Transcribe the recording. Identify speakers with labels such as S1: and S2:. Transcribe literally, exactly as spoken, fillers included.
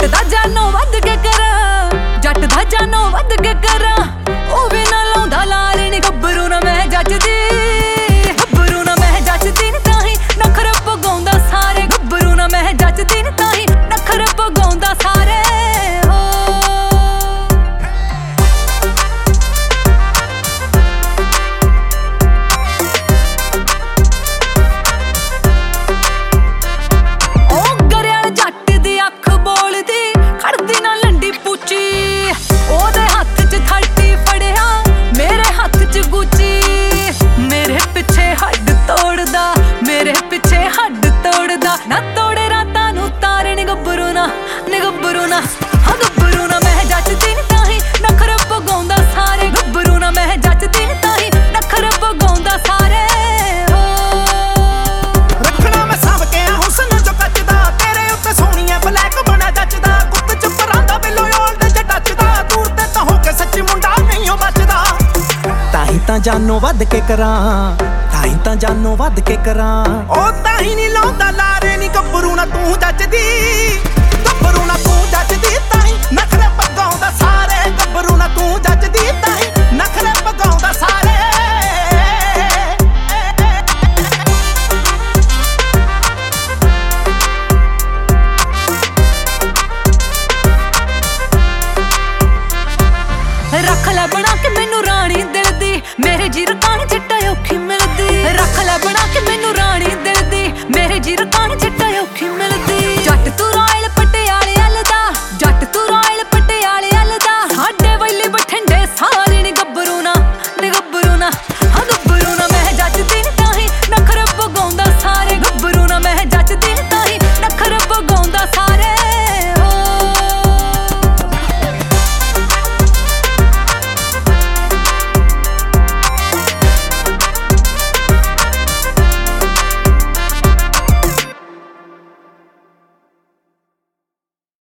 S1: जट दा जानों वध के करां जट दा जानों वध के करां ओ वी ना लाउंदा लारे नी गब्बरू ना मैं जचदी गब्बरू ना मैं जचदी नी ताही नखरे पगाउंदा सारे गब्बरू ना मैं जचदी नी ताही नखरे पगाउंदा सारे ना तोड़े रातां नूं तारे नी गब्बरू ना नी गब्बरू ना हाँ गब्बरू ना मैं जचदी नी ताही नखरे पगाउंदा सारे गब्बरू ना मैं जचदी नी ताही नखरे पगाउंदा सारे
S2: रखना मैं साभ के हुस्न जो कचदा तेरे उत्ते सोहणीए ब्लैक बना जचदा गुत्त च परांदा बिलो ओल्ड ज टचदा दूर ते तां हो के सच्ची मुंडा नहीं हो बचदा ताही तां जानों वध के करां ताही तां जानों वध के करां ओ ताही नी लाउंदा लारे नी गब्बरू ना तू जचदी गब्बरू ना तू जचदी ताही नखरे पगाउंदा सारे गब्बरू ना तू जचदी